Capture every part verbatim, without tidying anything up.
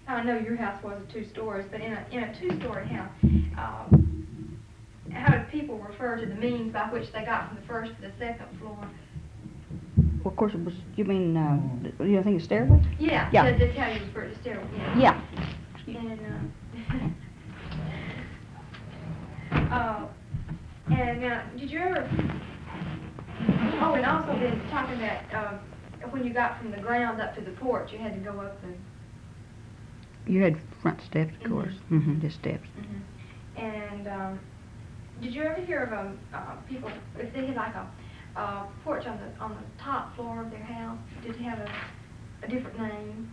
I know your house was a two stories, but in a in a two story house, um, how did people refer to the means by which they got from the first to the second floor? Well, of course, it was. You mean, uh, you don't think it's stairway? Yeah. Yeah. That's how you refer to stairway. Yeah. And uh, uh, and now, did you ever? Oh, and also then talking about uh, when you got from the ground up to the porch, you had to go up the. You had front steps, of Mhm. course. Mm-hmm. Just steps. Mm-hmm. And um, did you ever hear of um, uh, people if they had like a uh, porch on the on the top floor of their house? Did it have a, a different name?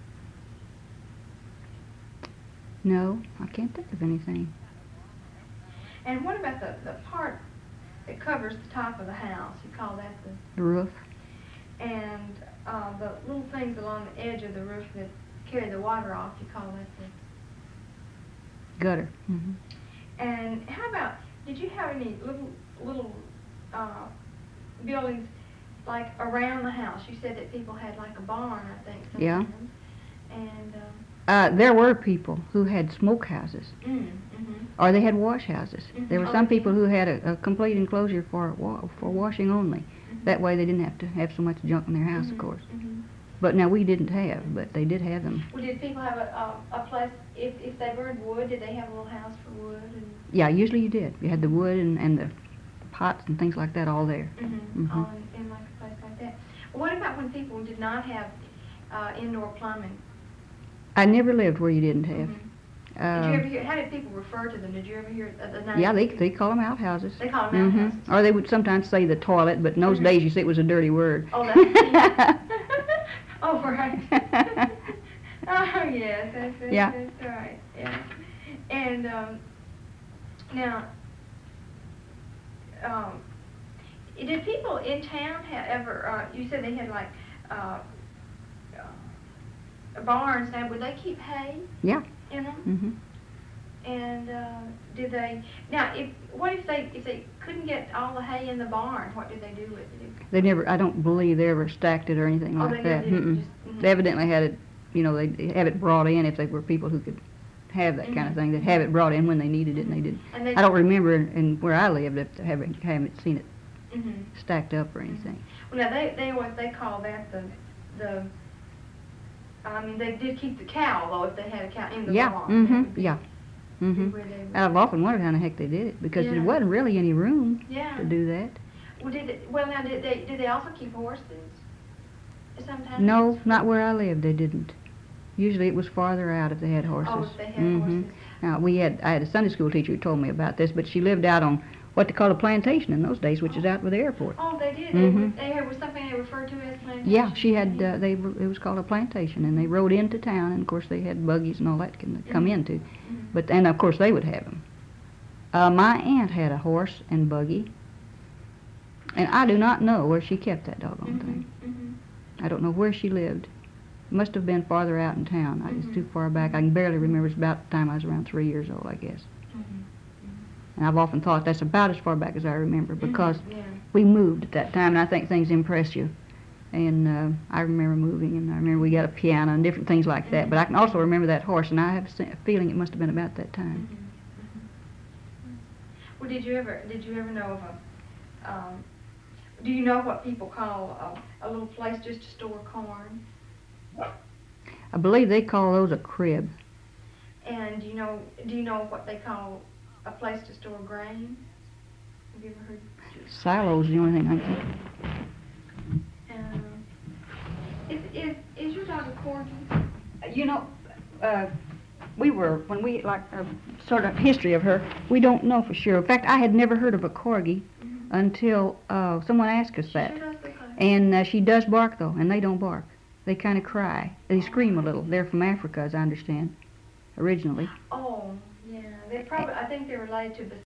No, I can't think of anything. And what about the the part that covers the top of the house? You call that the. The roof. And uh, the little things along the edge of the roof that carry the water off, you call that the. Gutter. Mm-hmm. And how about, did you have any little little uh, buildings like around the house? You said that people had like a barn, I think. Yeah. Sometimes. And. Um, Uh, there were people who had smokehouses, mm, mm-hmm. or they had wash houses. Mhm. There were Oh, some okay. people who had a, a complete enclosure for wa- for washing only. Mhm. That way they didn't have to have so much junk in their house, Mhm, of course. mhm. But now we didn't have, but they did have them. Well, did people have a, a, a place, if, if they burned wood, did they have a little house for wood? And Yeah, usually you did. You had the wood and, and the pots and things like that all there. mm-hmm. Mhm. All in, in like a place like that. What about when people did not have uh, indoor plumbing? I never lived where you didn't have. Mhm. Did Um, you ever hear, how did people refer to them? Did you ever hear uh, the name? Yeah, they they call them outhouses. They call them Mhm. outhouses. Or they would sometimes say the toilet, but in those Mhm. days you see it was a dirty word. Oh, that's oh, right. Oh, yes, that's, that's, Yeah. that's right. Yeah. And um, now, um, did people in town have ever? Uh, you said they had like uh, uh, barns. Now, would they keep hay Yeah. in them? Mhm. And uh, did they? Now, if what if they if they couldn't get all the hay in the barn? What did they do with it? They never. I don't believe they ever stacked it or anything Oh, like they never that. did, Mm-mm. just- mhm. They evidently had it. You know, they have it brought in if they were people who could have that kind of Mhm. thing. They'd have it brought in when they needed it, and they did. And they, I don't remember in, in where I lived if they haven't haven't seen it Mm-hmm. stacked up or anything. Well, now they they always they call that the the. I mean, they did keep the cow though if they had a cow in the Yeah. barn. That would Mhm. be- Yeah. be Mhm. where they would- I've often wondered how the heck they did it because Yeah. there wasn't really any room Yeah. to do that. Well, did it, well now did they did they also keep horses? Sometimes. No, not where I lived. They didn't. Usually it was farther out if they had horses. Oh, if they had Mhm. horses. Now we had. I had a Sunday school teacher who told me about this, but she lived out on what they call a plantation in those days, which is out with the airport. Oh, they did. Mhm. They, were, they had was something they referred to as plantation. Yeah, she had. Uh, they. were- It was called a plantation, and they rode into town, and of course they had buggies and all that can come Mhm. into. Mhm. But and of course they would have them. Uh, my aunt had a horse and buggy, and I do not know where she kept that doggone Mhm. thing. Mhm. I don't know where she lived. Must have been farther out in town. I Mhm. It's too far back. I can barely remember. It's about the time I was around three years old, I guess. Mhm. And I've often thought that's about as far back as I remember Mhm. because Yeah. we moved at that time, and I think things impress you. And uh, I remember moving, and I remember we got a piano and different things like that. But I can also remember that horse, and I have a se- feeling it must have been about that time. Mhm. Mhm. Well, did you ever did you ever know of a? Um, do you know what people call a, a little place just to store corn? I believe they call those a crib. And do you know do you know what they call a place to store grain? Have you ever heard? Silos is the only thing I can. Um, is is is your dog a corgi? You know, uh, we were, when we, like, a sort of history of her, we don't know for sure. In fact, I had never heard of a corgi Mhm. until uh, someone asked us that. Sure does look like. And uh, she does bark, though, and they don't bark. They kind of cry. They scream a little. They're from Africa, as I understand, originally. Oh, yeah. They probably. I think they're related to